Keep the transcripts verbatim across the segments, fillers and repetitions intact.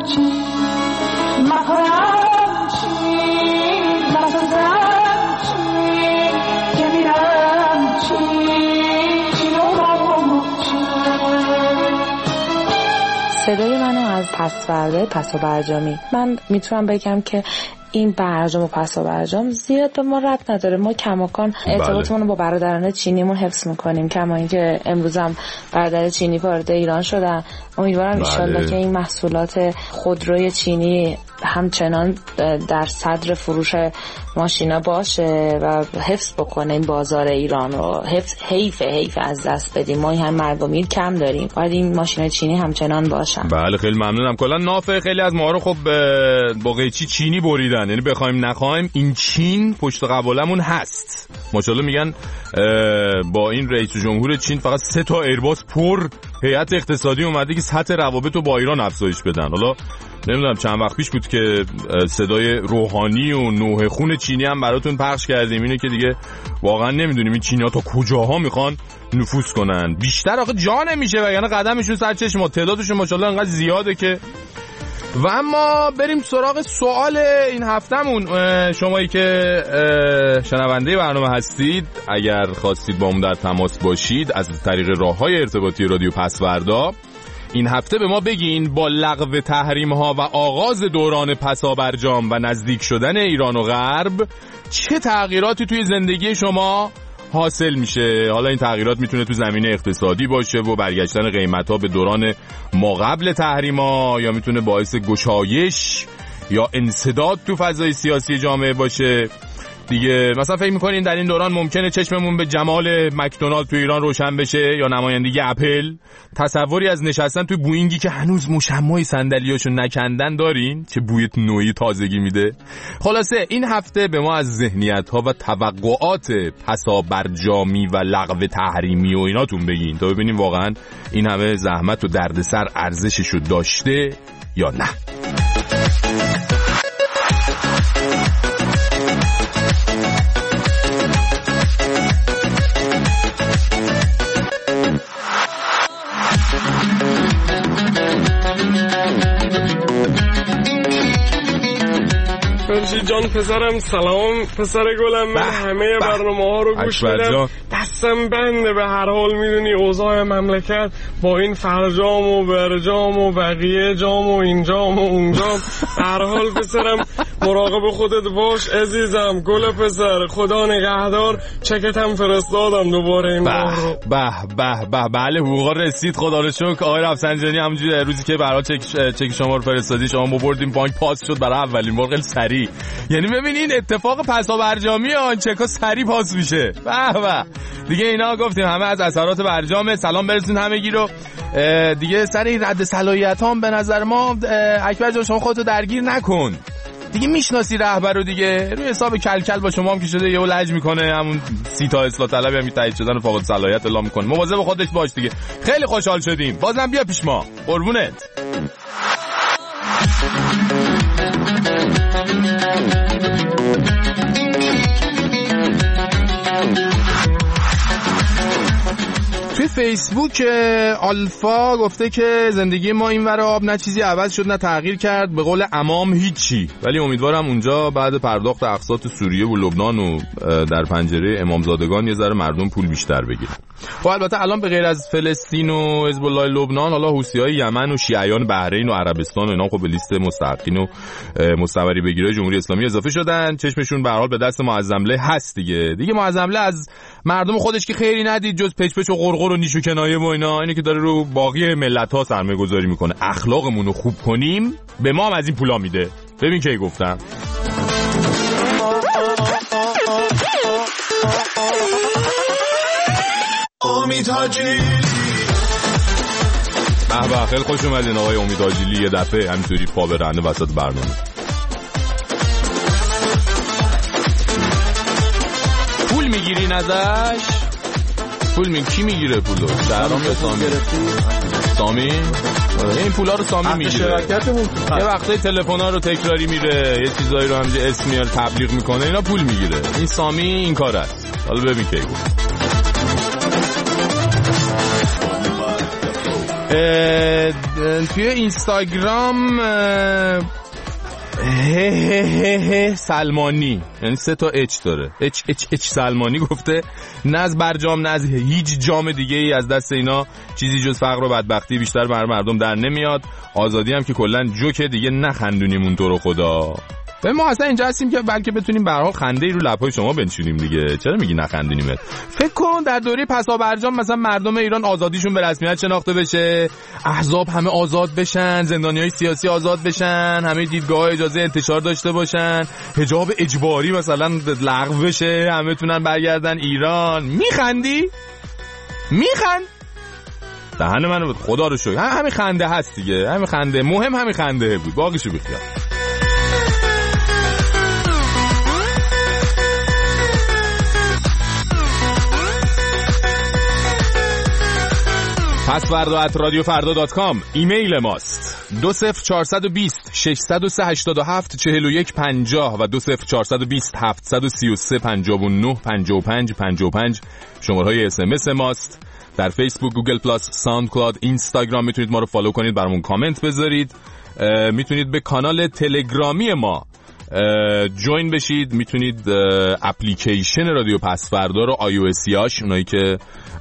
صدای منو از پسورده پس و برجامی. من میتونم بگم که این برجام و پس و برجام زیاد به ما ربط نداره. ما کماکان ارتباطمون رو با برادران چینیمون حفظ میکنیم، کما اینکه امروز هم برادر چینی وارد ایران شدن. امیدوارم ان شاءالله که این محصولات خودروی چینی همچنان در صدر فروش ماشینا باشه و حفظ بکنه این بازار ایران رو. حفظ حیف حیف از دست بدیم. ما این مرگ و میر کم داریم، باید این ماشین چینی همچنان باشن. بله خیلی ممنونم. کلا ناف خیلی از ما رو خب با قیچی چینی بریدن، یعنی بخوایم نخوایم این چین پشت قبالمون هست. ماشاءالله میگن با این رئیس جمهور چین فقط سه تا ایرباس پر هیئت اقتصادی اومده که سطح روابط رو با ایران افزایش بدن. حالا نمیدونم چند وقت پیش بود که صدای روحانی و نوح خون چینی هم براتون پخش کردیم. اینه که دیگه واقعا نمیدونیم این چینی‌ها تا کجاها میخوان نفوذ کنن. بیشتر آخه جا نمیشه و یعنی قدمشون سر چشم ما، تعدادشون ماشاءالله انقدر زیاده که. و اما بریم سراغ سوال این هفتمون. شمایی که شنونده برنامه هستید، اگر خواستید با ما در تماس باشید از طریق راه‌های ارتباطی رادیو پسوردا، این هفته به ما بگین با لغو تحریم ها و آغاز دوران پسابرجام و نزدیک شدن ایران و غرب چه تغییراتی توی زندگی شما حاصل میشه. حالا این تغییرات میتونه تو زمینه اقتصادی باشه و برگشتن قیمت ها به دوران ما قبل تحریم ها، یا میتونه باعث گشایش یا انسداد تو فضای سیاسی جامعه باشه دیگه. مثلا فکر میکنین در این دوران ممکنه چشممون به جمال مکدونالد تو ایران روشن بشه یا نمایندگی اپل؟ تصوری از نشستن تو بوئینگی که هنوز مشمع صندلیاشو نکندن دارین که بوی نوعی تازگی میده؟ خلاصه این هفته به ما از ذهنیت‌ها و توقعات پسابرجامی و لغو تحریمی و ایناتون بگین تا ببینیم واقعا این همه زحمت و دردسر ارزششو داشته یا نه. فرشید جان پسرم سلام، پسر گلم، من همه برنامه ها رو گوش میدم، دستم بنده. به هر حال میدونی اوضاع مملکت با این فرجام و برجام و بقیه جام و این جام و اون جام. به هر حال پسرم مراقب خودت باش عزیزم. گل پسر، خدا نگهدار. چکتم فرستادم دوباره این بار رو. به به به بله حقوقا رسید خدا رو شکر. آقای رفسنجانی همونجوری روزی که برای چک چک شما رو فرستادی شما ببردیم بانک پاس شد برای اولین بار. خیلی سریع، یعنی ببینین اتفاق پسابرجامی آن چکا سریع پاس میشه. به به دیگه اینا گفتیم همه از اثرات برجام. سلام برسون همگی رو دیگه. سر این رد صلاحیت هم به نظر ما اکبر جان شما خودتو درگیر نکن دیگه، میشناسی رهبر رو دیگه، روی حساب کلکل با شما هم که شده یهو لج میکنه، همون سی تا اصلاح طلبی هم تایید شدن فاقد صلاحیت اعلام میکنه. مواظب خودت باش دیگه. خیلی خوشحال شدیم، بازم بیا پیش ما. قربونت. توی فیسبوک آلفا گفته که زندگی ما این ور آب نه چیزی عوض شد نه تغییر کرد، به قول امام هیچی، ولی امیدوارم اونجا بعد پرداخت اقساط سوریه و لبنان و در پنجره امامزادگان یه ذره مردم پول بیشتر بگیرن. خب البته الان به غیر از فلسطین و حزب الله لبنان، حالا حوثی‌های یمن و شیعیان بحرین و عربستان و اینا خب به لیست مستحقین و مستوری بگیره جمهوری اسلامی اضافه شدن. چشمشون به هر حال به دست معظمله هست دیگه. دیگه معظمله از مردم خودش که خیری ندید جز پچ پچ و غرغر و نیش و کنایه و اینا، اینه که داره رو باقی ملت‌ها سرمایه‌گذاری میکنه. اخلاقمون رو خوب کنیم به ما هم از این پولا میده. ببین کی گفتم. امید حاجیلی به به خیلی خوش اومدین آقای امید حاجیلی، یه دفعه همینطوری پا برهنه وسط برنامه. پول میگیرین ازش؟ پول می کی میگیره پولو؟ شهرام یا سامی؟ سامی؟ این پولا رو سامی میگیره. یه وقتای تلفن‌ها رو تکراری میره، یه چیزایی رو همینجوری اسم میاره تبلیغ میکنه، اینا پول میگیره. این سامی این کار است. حالا ببین کی گفت. توی اینستاگرام هه هه هه هه سلمانی، یعنی سه تا اچ داره، اچ اچ اچ سلمانی گفته نه از برجام نه از هیچ جام دیگه ای از دست اینا چیزی جز فقر و بدبختی بیشتر بر مردم در نمیاد. آزادی هم که کلا جوکه دیگه، نخندونیمون تو رو خدا. و ما اصلا اینجا هستیم که بلکه بتونیم به هر حال خنده ای رو لب‌های شما بنشونیم دیگه. چرا میگی نخندونیمت؟ فکر کن در دوره پسا برجام مثلا مردم ایران آزادیشون به رسمیت شناخته بشه، احزاب همه آزاد بشن، زندانیای سیاسی آزاد بشن، همه دیدگاه‌ها اجازه انتشار داشته باشن، حجاب اجباری مثلا لغو بشه، همه تونن برگردن ایران. میخندی؟ میخند؟ دهن منو بود. خدا رو شکر همین خنده هست دیگه، همین خنده مهم، همین خنده بود، باقیشو بیخیال. پسوردا ات رادیو فردا دات کام ایمیل ماست. دو صفر چهارصد و بیست ششصد و سه هشتاد و هفت چهل و یک پنجاه و دو صفر چهارصد و بیست هفتصد و سی و سه پنجاه و نه پنجاه و پنج پنجاه و پنج شماره های اس ام اس ماست. در فیسبوک، گوگل پلاس، ساوند کلاود، اینستاگرام میتونید ما رو فالو کنید، برامون کامنت بذارید. میتونید به کانال تلگرامی ما جوین بشید. میتونید اپلیکیشن رادیو پسوردا رو آی او اسیاش، اونایی که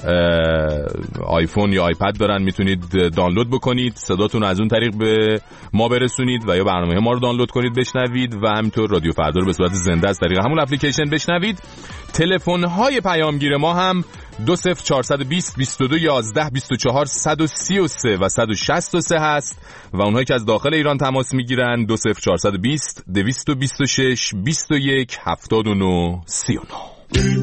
آیفون یا آیپد دارن میتونید دانلود بکنید، صداتون از اون طریق به ما برسونید و یا برنامه ما رو دانلود کنید بشنوید و همینطور رادیو فردا رو به صورت زنده از طریق همون اپلیکیشن بشنوید. تلفن های پیامگیر ما هم دو صفر چهارصد و بیست بیست و دو یازده بیست و چهار صد و سی و سه و صد و شصت و سه هست و اونهایی که از داخل ایران تماس میگیرن دو صفر چهارصد و بیست دویست و بیست و شش بیست و یک هفتاد و نه سی و نه.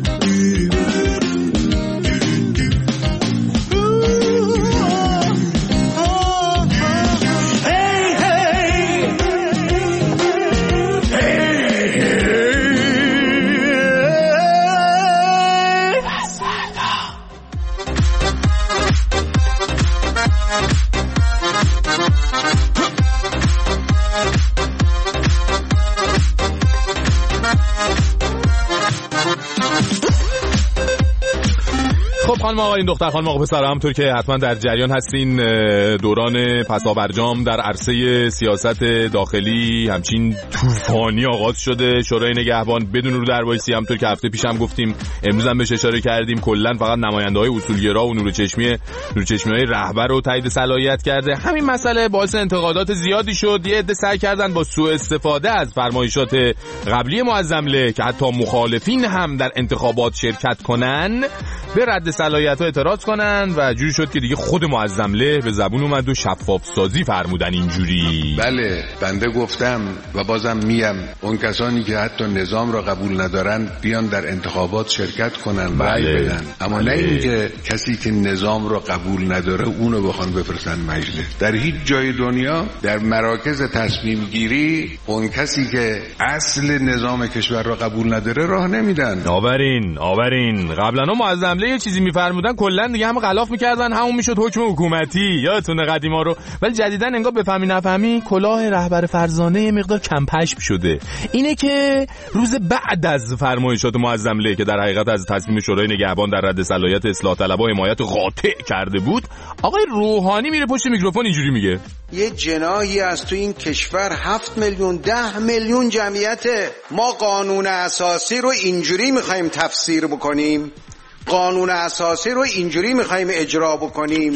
خانم آقایون، دختر خانم آقا پسر، همونطور که حتما در جریان هستین دوران پسا برجام در عرصه سیاست داخلی همچین طوفانی آغاز شده. شورای نگهبان بدون رو در وایسی، همونطور که هفته پیش هم گفتیم، امروز هم بهش اشاره کردیم، کلا فقط نماینده‌های اصولگرا و نور چشمی نور چشمی‌های رهبر رو تایید صلاحیت کرده. همین مسئله باعث انتقادات زیادی شد. یه عده سعی کردن با سوء استفاده از فرمایشات قبلی معظمله که حتی مخالفین هم در انتخابات شرکت کنن به رد صلاحیت‌ها اعتراض کنن و جوری شد که دیگه خود معظمله به زبون اومد و شفاف سازی فرمودن. اینجوری بله، بنده گفتم و بازم میم، اون کسانی که حتی نظام را قبول ندارن بیان در انتخابات شرکت کنن، رأی بله. بدن، اما بله. نه اینکه کسی که نظام را قبول نداره اونو بخوان بفرستن مجلس. در هیچ جای دنیا در مراکز تصمیم گیری اون کسی که اصل نظام کشور را قبول نداره راه نمیدن. آورین آورین قبلا معظمله یه چیزی میفرمودن کلا دیگه همه غلاف میکردن، همون میشد حکم حکومتی، یادتونه قدیما رو. ولی جدیداً انگار بفهمی نفهمی کلاه رهبر فرزانه یه مقدار کم پشم شده. اینه که روز بعد از فرمایشات معظمله که در حقیقت از تصمیم شورای نگهبان در رد صلاحیت اصلاح طلبها حمایت قاطع کرده بود، آقای روحانی میره پشت میکروفون اینجوری میگه یه جناحی از تو این کشور هفت میلیون ده میلیون جمعیته، ما قانون اساسی رو اینجوری میخوایم تفسیر بکنیم، قانون اساسی رو اینجوری میخوایم اجرا بکنیم،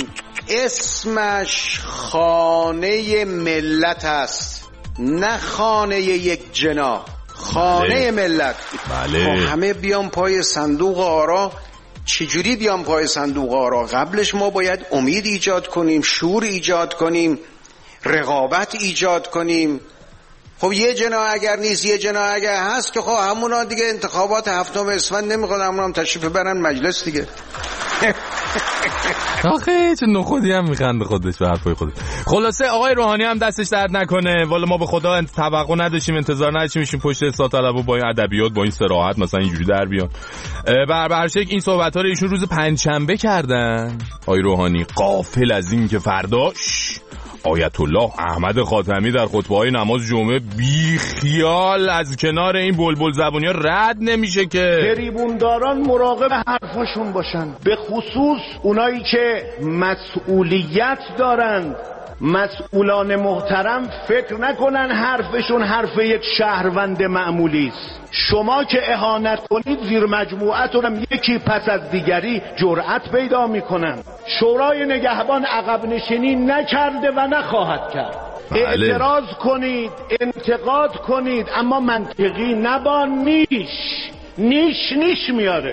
اسمش خانه ملت است، نه خانه یک جناح، خانه بله. ملت بله. خب همه بیان پای صندوق آرا. چجوری بیان پای صندوق آرا؟ قبلش ما باید امید ایجاد کنیم، شور ایجاد کنیم، رقابت ایجاد کنیم. خب یه جنا اگر نیست، یه جنا اگر هست که خب همونا دیگه انتخابات هفتم اسفند نمیخواد، همونا هم تشریف برن مجلس دیگه. آخه چه نخودی هم میخنده خودش به حرفای خودش. خلاصه آقای روحانی هم دستش درد نکنه، والا ما به خدا توقع نداشتیم، انتظار نداشتیم میشیم پشت اصلاح طلبها با این ادبیات با این صراحت مثلا اینجوری در بیان. بر هر شکل این صحبت‌ها رو ایشون روز پنجشنبه کردن آقای روحانی، غافل از این که فرداش آیت الله احمد خاتمی در خطبه‌های نماز جمعه بی خیال از کنار این بلبل زبونی‌ها رد نمیشه که تریبونداران مراقب حرفاشون باشن، به خصوص اونایی که مسئولیت دارند. مسئولان محترم فکر نکنن حرفشون حرف یک شهروند معمولی است. شما که اهانت کنید زیر مجموعتون هم یکی پس از دیگری جرأت پیدا میکنن. شورای نگهبان عقب نشینی نکرده و نخواهد کرد. اعتراض کنید، انتقاد کنید، اما منطقی نبا نیش نیش نیش میاره.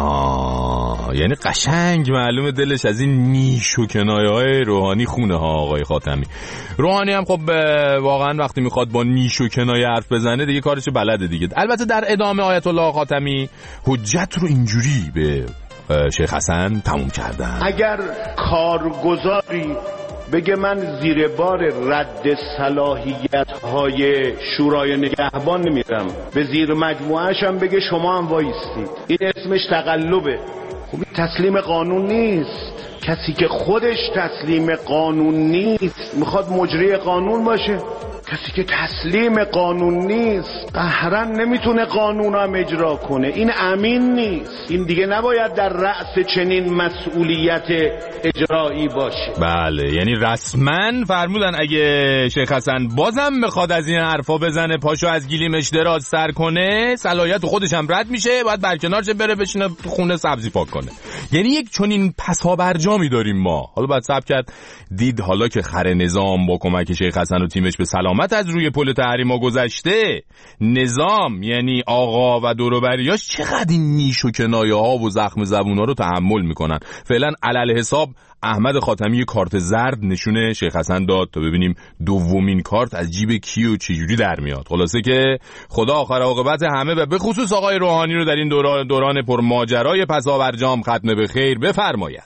آه یعنی قشنگ معلومه دلش از این نیش و کنایه های روحانی خونه ها آقای خاتمی. روحانی هم خب واقعا وقتی میخواد با نیش و کنایه حرف بزنه دیگه کارش بلده دیگه. البته در ادامه آیت الله خاتمی حجت رو اینجوری به شیخ حسن تموم کردن: اگر کارگزاری بگه من زیر بار رد صلاحیت های شورای نگهبان نمیرم، به زیر مجموعهش هم بگه شما هم وایستید، این اسمش تقلبه. خب تسلیم قانون نیست. کسی که خودش تسلیم قانون نیست میخواد مجری قانون باشه. کسی که تسلیم قانون نیست قهرن نمیتونه قانون هم اجرا کنه. این امین نیست. این دیگه نباید در رأس چنین مسئولیت اجرایی باشه. بله یعنی رسما فرمودن اگه شیخ حسن بازم میخواد از این حرفا بزنه، پاشو از گلیمش دراز سر کنه، صلاحیت خودش هم رد میشه، باید برکنار شه بره بشینه خونه سبزی پاک کنه. یعنی یک چنین پسابرجامی داریم ما. حالا باید صبر کرد دید حالا که خر نظام با کمک شیخ حسن و تیمش به سلامت از روی پل تحریما گذشته، نظام یعنی آقا و دور و بریاش چقدر این نیش و کنایه ها و زخم زبونا رو تحمل میکنن. فعلا علل حساب احمد خاتمی کارت زرد نشونه شیخ حسن داد تا ببینیم دومین کارت از جیب کی و چجوری در میاد. خلاصه که خدا آخر عاقبت همه و به خصوص آقای روحانی رو در این دوران دوران پر ماجرای پسابرجام ختم به خیر بفرماید.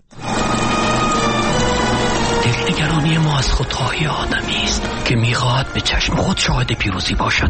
دلنگرانی ما از خودخواهی آدمی است که میخواهد به چشم خود شاهد پیروزی باشد.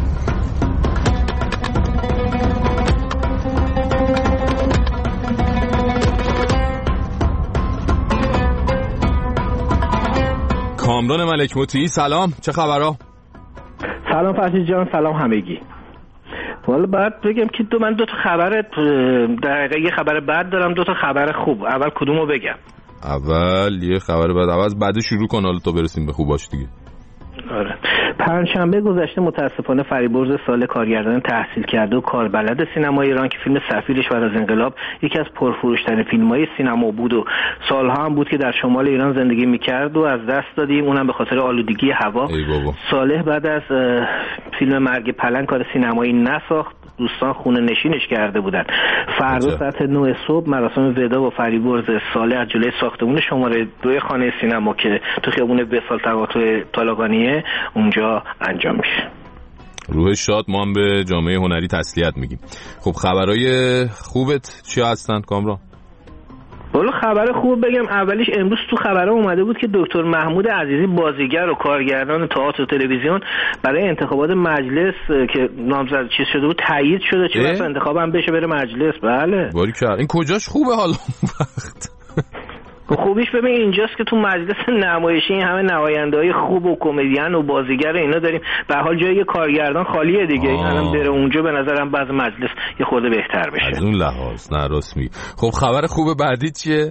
کامران ملک مطیعی سلام، چه خبرها؟ سلام فرشید جان، سلام همگی. والا باید بگم که دو من دو تا خبر دقیقه یه خبر بد دارم، دو تا خبر خوب. اول کدومو بگم؟ اول یه خبر بد، اول بعد شروع کن حالا تا برسیم به خوباش دیگه. آره. پنجشنبه گذشته متاسفانه فریبرز سال کارگردان تحصیل کرده و کاربلد سینما ایران که فیلم سفیرش بعد از انقلاب یکی از پرفروش‌ترین فیلم‌های سینما بود و سالها هم بود که در شمال ایران زندگی می‌کرد و از دست دادیم، اونم به خاطر آلودگی هوا. صالح بعد از فیلم مرگ پلنگ کار سینمایی نساخت، دوستان خونه نشینش کرده بودن. فردا ساعت نه صبح مراسم ودا با فریبرز صالح از جلوی ساختمون شماره دو خانه سینما که تو خیابون وصال تقاطع طالقانیه اونجا انجام میشه. روح شاد، ما هم به جامعه هنری تسلیت میگیم. خب خبرای خوبت چی هستن کامران؟ والا خبر خوب بگم اولیش امروز تو خبرها اومده بود که دکتر محمود عزیزی بازیگر و کارگردان تئاتر و تلویزیون برای انتخابات مجلس که نامزد چیز شده بود تایید شده، چه وقت انتخاب هم بشه بره مجلس. بله باریکلا. این کجاش خوبه حالا وقت؟ خوبیش ببین اینجاست که تو مجلس نمایشی این همه نماینده‌های خوب و کمدین و بازیگر اینا داریم، به حال جای کارگردان خالیه دیگه. این الان بره اونجا به نظرم بعض مجلس یه خورده بهتر بشه از اون لحاظ. نه راست میگی. خب خبر خوب بعدی چیه؟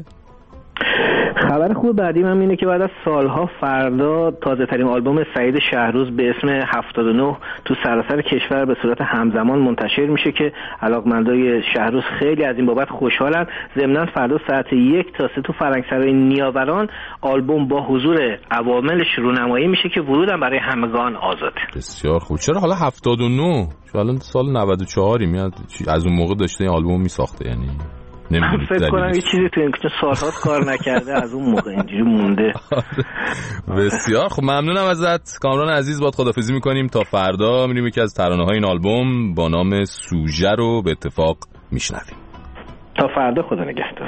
خبر خوب بعدی من اینه که بعد از سالها فردا تازه ترین آلبوم سعید شهروز به اسم هفتاد و نه تو سراسر کشور به صورت همزمان منتشر میشه که علاقمندای شهروز خیلی از این بابت خوشحالن. ضمناً فردا ساعت یک تا سه تو فرنگسرای نیاوران آلبوم با حضور عواملش رونمایی میشه که ورودم برای همگان آزاده. بسیار خوب. چرا حالا هفتاد و نه؟ چون الان سال نود و چهار میاد، از اون موقع داشته این آلبوم میساخته. یعنی من فکر کنم یه چیزی تو این که سالهاست کار نکرده از اون موقع اینجوری مونده. بسیار خب ممنونم ازت کامران عزیز. باید خداحافظی میکنیم تا فردا. میریم یکی از ترانه های این آلبوم با نام سوژه رو به اتفاق میشنویم. تا فردا، خدا نگهدار.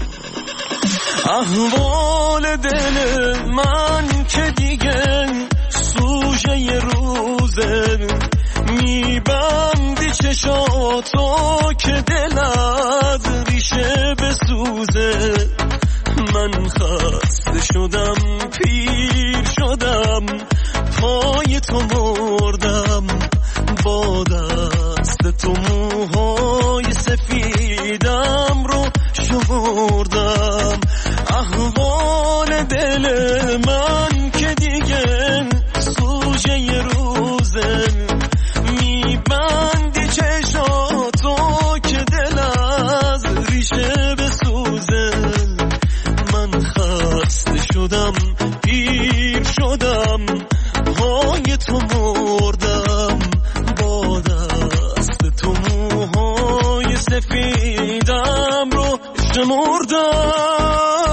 احوال دل من که دیگه سوژه روزه، میبندی چشاتو که دلت ریشه بسوزه. من خسته شدم، پیر شدم، تو مردم، با دست تو موهای سفیدم رو شمردم. احوال دل من که دیگه سوژه ی روزه، میبندی چشاتو که دل از ریشه بسوزه. من خسته شدم، پیر شدم، پای تو مردم، با دست تو موهای سفیدم رو شمردم.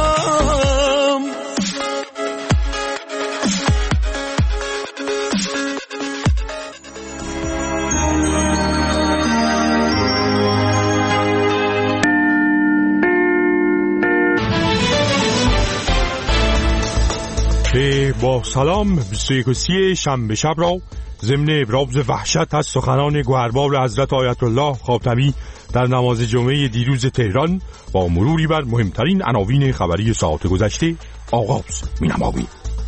با سلام بیست و یکم شنبه شب را ضمن ابراز وحشت از سخنان گوهربار حضرت آیت الله خاتمی در نماز جمعه دیروز تهران با مروری بر مهمترین عناوین خبری ساعت گذشته آغاز می‌نماییم.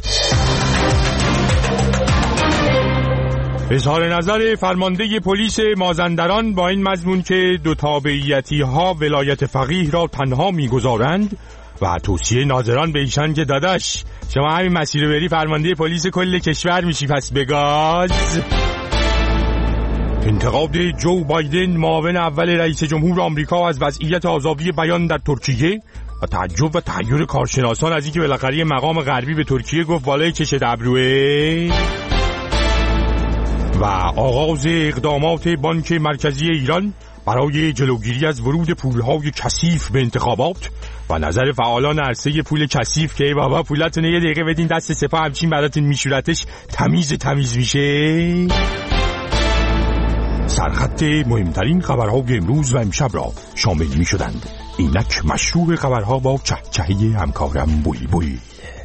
اظهار نظر فرمانده پلیس مازندران با این مضمون که دو تابعیتی‌ها ولایت فقیه را تنها می‌گذارند و توصیه ناظران به ایشان که داداش شما همین مسیر بری فرمانده پلیس کل کشور میشی پس بگاز. انتقاد جو بایدن معاون اول رئیس جمهور آمریکا از وضعیت آزادی بیان در ترکیه و تعجب و تحیر کارشناسان از اینکه بالاخره مقام غربی به ترکیه گفت بالای چش ابروه. و آغاز اقدامات بانک مرکزی ایران برای جلوگیری از ورود پولهای کثیف به انتخابات و نظر فعالان عرصه پول کثیف که بابا پولاتون یه دقیقه بدین دست سپاه همچین براتون میشورتش تمیز تمیز میشه. سرخط مهمترین خبرهای امروز و امشب را شامل میشدند. اینک مشروع خبرها با چهچهی همکارم بوی بوی.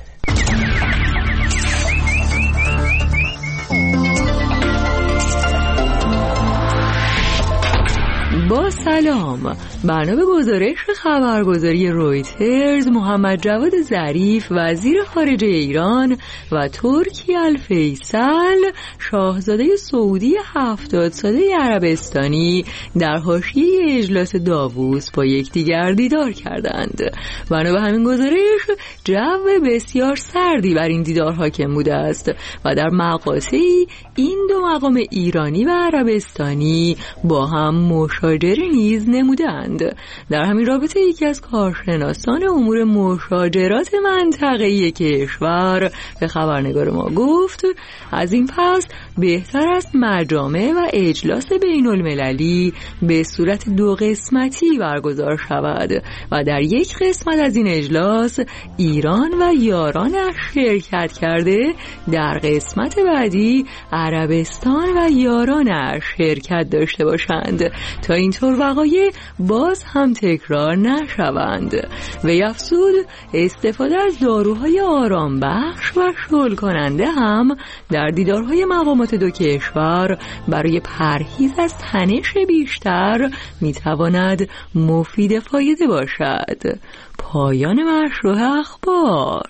با سلام. بنا به گزارش خبرگزاری رویترز، محمد جواد ظریف وزیر خارجه ایران و ترکی الفیصل شاهزاده سعودی هفتاد ساله عربستانی در حاشیه اجلاس داووس با یکدیگر دیدار کردند. بنا به همین گزارش جو بسیار سردی بر این دیدار حاکم بوده است و در مقاطعی این دو مقام ایرانی و عربستانی با هم مشاجره نیز نمودند. در همین رابطه یکی از کارشناسان امور مشاجرات منطقه‌ای کشور به خبرنگار ما گفت از این پس بهتر است مجامع و اجلاس بین المللی به صورت دو قسمتی برگزار شود و در یک قسمت از این اجلاس ایران و یارانش شرکت کرده، در قسمت بعدی عربستان و یارانش شرکت داشته باشند تا اینطور وقایع باز هم تکرار نشوند. و افزود استفاده از داروهای آرام بخش و شل کننده هم در دیدارهای مقامات دو کشور برای پرهیز از تنش بیشتر میتواند مفید فایده باشد. پایان مشروع اخبار.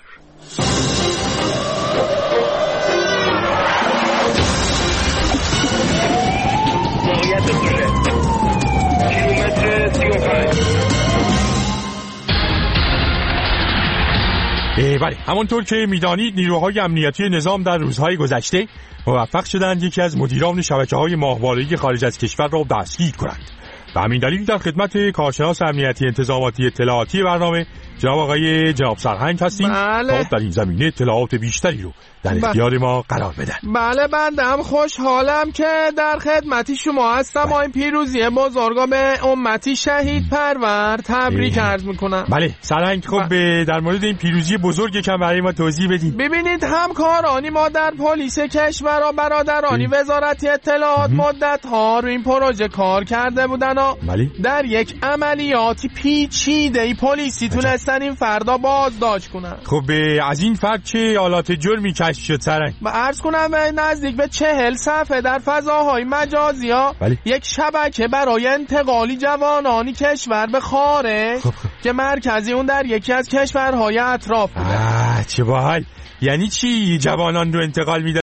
بله، همونطور که میدانید نیروهای امنیتی نظام در روزهای گذشته موفق شدند یکی از مدیران شبکه‌های ماهواره‌ای خارج از کشور را دستگیر کنند. به همین دلیل در خدمت کارشناس امنیتی انتظاماتی اطلاعاتی برنامه جناب آقای جناب سرهنگ هستیم بله. تا در این زمینه اطلاعات بیشتری رو در اختیار ما قرار بدن. بله بندم خوشحالم که در خدمتی شما هستم. بله. این پیروزی بزرگا به امتی شهید پرور تبریک عرض میکنم. بله سرهنگ خب بله. در مورد این پیروزی بزرگ کم برای ما توضیح بدین. ببینید همکارانی ما در پلیس کشور و برادرانی اه. وزارت اطلاعات مدت ها روی این پروژه کار کرده بودن و بله. در یک عملیاتی پیچیده ای پلیسی تونستن این فردا بازداشت کنن. خب از این فرد چه آلات جرمی کشف شد سرنگ؟ با عرض کنم نزدیک به چهل صفحه در فضاهای مجازی ها بله. یک شبکه برای انتقالی جوانانی کشور به خارج خب. که مرکزی اون در یکی از کشورهای اطراف بوده. چه باحال. یعنی چی جوانان رو انتقال میدن؟